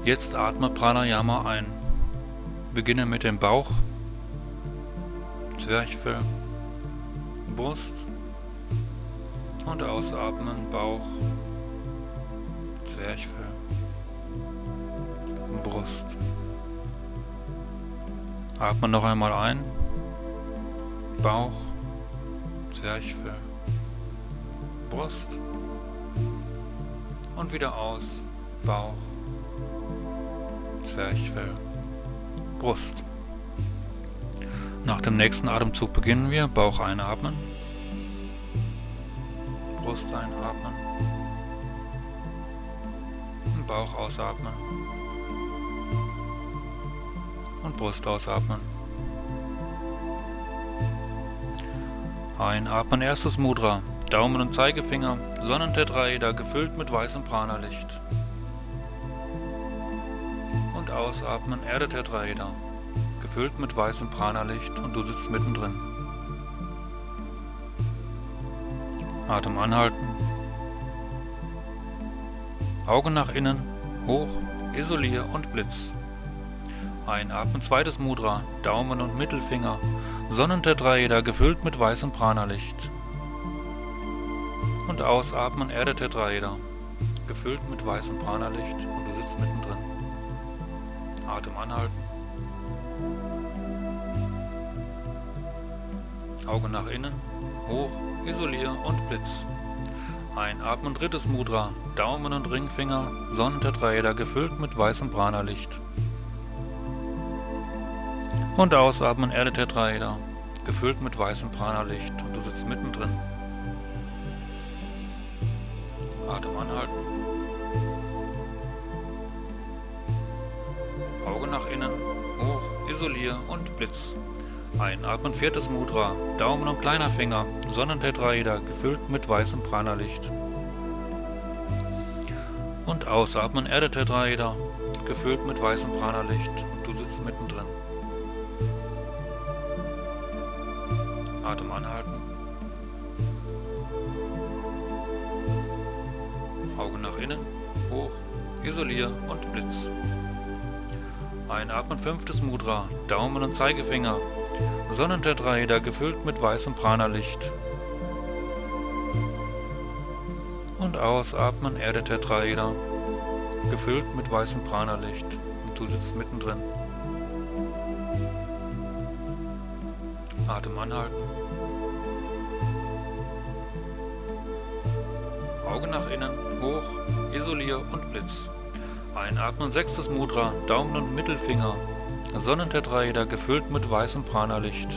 Jetzt atme Pranayama ein. Beginne mit dem Bauch, Zwerchfell, Brust und ausatmen Bauch, Zwerchfell, Brust. Atme noch einmal ein, Bauch, Zwerchfell, Brust und wieder aus, Bauch, Zwerchfell, Brust. Nach dem nächsten Atemzug beginnen wir. Bauch einatmen, Brust einatmen, Bauch ausatmen und Brust ausatmen. Einatmen, erstes Mudra, Daumen und Zeigefinger, Sonnentetraeder gefüllt mit weißem Prana-Licht. Und ausatmen, Erde-Tetraeder, gefüllt mit weißem Prana-Licht und du sitzt mittendrin. Atem anhalten. Augen nach innen, hoch, Isolier und Blitz. Einatmen, zweites Mudra, Daumen und Mittelfinger, Sonnentetraeder gefüllt mit weißem Prana-Licht. Und ausatmen, Erde-Tetraeder, gefüllt mit weißem Prana-Licht und du sitzt mittendrin. Atem anhalten. Augen nach innen, hoch, Isolier und Blitz. Einatmen, drittes Mudra, Daumen und Ringfinger, Sonnentetraeder gefüllt mit weißem Prana-Licht. Und ausatmen, Erde-Tetraeder, gefüllt mit weißem Prana-Licht und du sitzt mittendrin. Atem anhalten. Augen nach innen, hoch, Isolier und Blitz. Einatmen, viertes Mudra, Daumen und kleiner Finger, Sonnentetraeder gefüllt mit weißem Prana-Licht. Und ausatmen, Erde-Tetraeder, gefüllt mit weißem Prana-Licht und du sitzt mittendrin. Atem anhalten. Augen nach innen, hoch, Isolier und Blitz. Einatmen, fünftes Mudra, Daumen und Zeigefinger, Sonnentetraeder gefüllt mit weißem Prana-Licht. Und ausatmen, Erde-Tetraeder, gefüllt mit weißem Prana-Licht und du sitzt mittendrin. Atem anhalten. Augen nach innen, hoch, Isolier und Blitz. Einatmen, sechstes Mudra, Daumen und Mittelfinger, Sonnentetraeder gefüllt mit weißem Prana-Licht.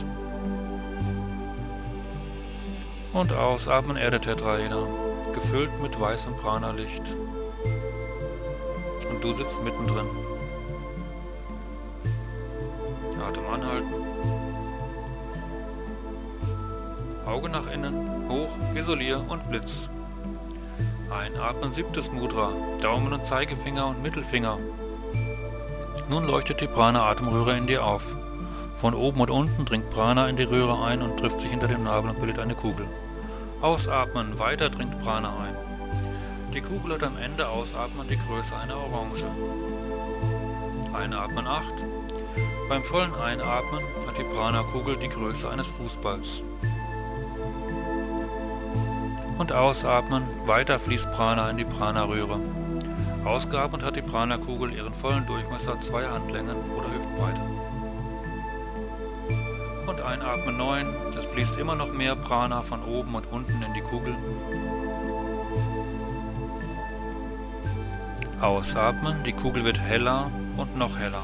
Und ausatmen, Erde-Tetraeder, gefüllt mit weißem Prana-Licht. Und du sitzt mittendrin. Atem anhalten. Augen nach innen, hoch, Isolier und Blitz. Einatmen, siebtes Mudra, Daumen und Zeigefinger und Mittelfinger. Nun leuchtet die Prana-Atemröhre in dir auf. Von oben und unten dringt Prana in die Röhre ein und trifft sich hinter dem Nabel und bildet eine Kugel. Ausatmen, weiter dringt Prana ein. Die Kugel hat am Ende Ausatmen die Größe einer Orange. Einatmen 8. Beim vollen Einatmen hat die Prana-Kugel die Größe eines Fußballs. Und ausatmen, weiter fließt Prana in die Prana-Röhre. Ausgeatmet hat die Prana-Kugel ihren vollen Durchmesser 2 Handlängen oder Hüftbreite. Und einatmen 9, es fließt immer noch mehr Prana von oben und unten in die Kugel. Ausatmen, die Kugel wird heller und noch heller.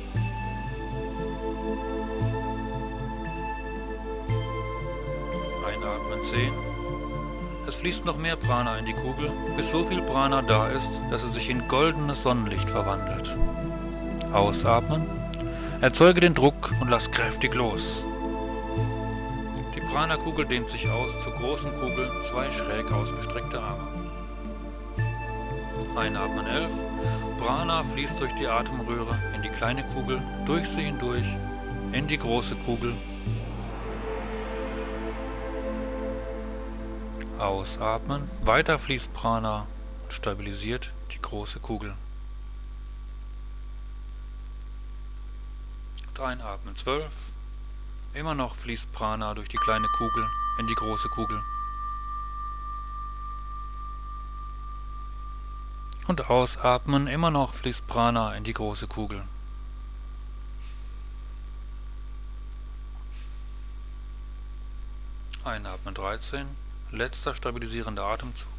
Einatmen 10. Es fließt noch mehr Prana in die Kugel, bis so viel Prana da ist, dass es sich in goldenes Sonnenlicht verwandelt. Ausatmen. Erzeuge den Druck und lass kräftig los. Die Prana-Kugel dehnt sich aus zur großen Kugel, 2 schräg ausgestreckte Arme. Einatmen 11. Prana fließt durch die Atemröhre in die kleine Kugel, durch sie hindurch, in die große Kugel. Ausatmen, weiter fließt Prana und stabilisiert die große Kugel. Jetzt einatmen. 12. Immer noch fließt Prana durch die kleine Kugel in die große Kugel. Und ausatmen. Immer noch fließt Prana in die große Kugel. Einatmen. 13. Letzter stabilisierender Atemzug.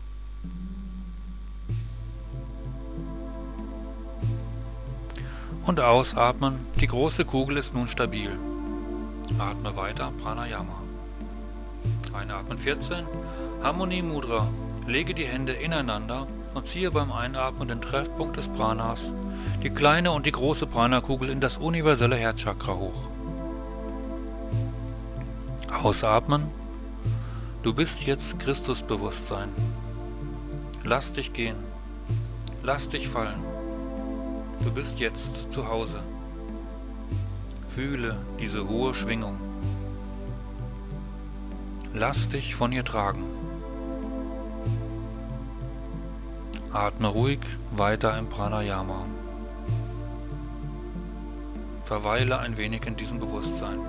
Und ausatmen. Die große Kugel ist nun stabil. Atme weiter, Pranayama. Einatmen. 14. Harmonie Mudra. Lege die Hände ineinander und ziehe beim Einatmen den Treffpunkt des Pranas, die kleine und die große Prana-Kugel in das universelle Herzchakra hoch. Ausatmen. Du bist jetzt Christusbewusstsein. Lass dich gehen. Lass dich fallen. Du bist jetzt zu Hause. Fühle diese hohe Schwingung. Lass dich von ihr tragen. Atme ruhig weiter im Pranayama. Verweile ein wenig in diesem Bewusstsein.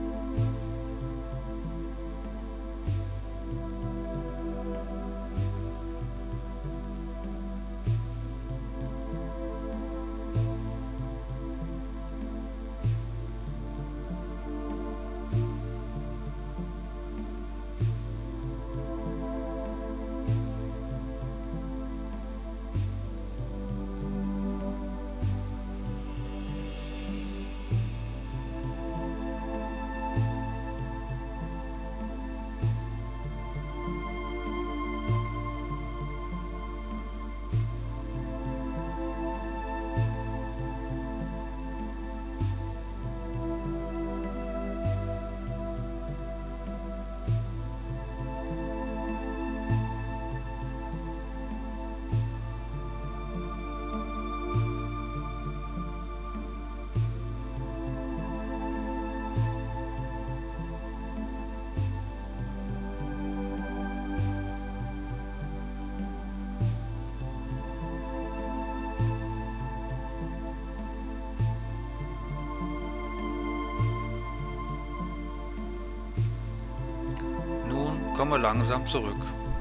Komme langsam zurück.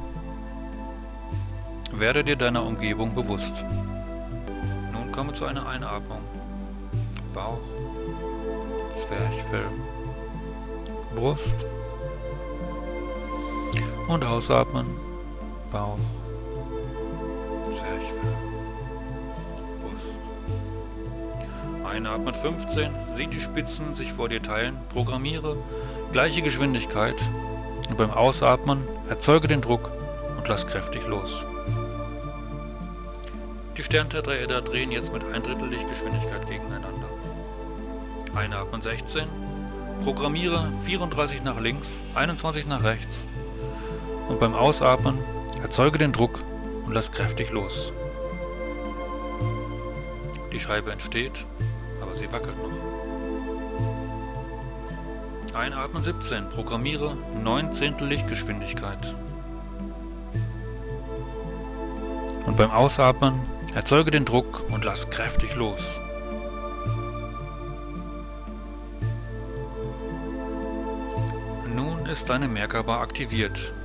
Werde dir deiner Umgebung bewusst. Nun komme zu einer Einatmung. Bauch, Zwerchfell, Brust und ausatmen. Bauch, Zwerchfell, Brust. Einatmen 15. Sieh die Spitzen sich vor dir teilen. Programmiere gleiche Geschwindigkeit. Und beim Ausatmen erzeuge den Druck und lass kräftig los. Die Sterntetraeder drehen jetzt mit 1/3 Lichtgeschwindigkeit gegeneinander. Einatmen 16. Programmiere 34 nach links, 21 nach rechts. Und beim Ausatmen erzeuge den Druck und lass kräftig los. Die Scheibe entsteht, aber sie wackelt noch. Einatmen 17. Programmiere 9/10 Lichtgeschwindigkeit. Und beim Ausatmen erzeuge den Druck und lass kräftig los. Nun ist deine Merkaba aktiviert.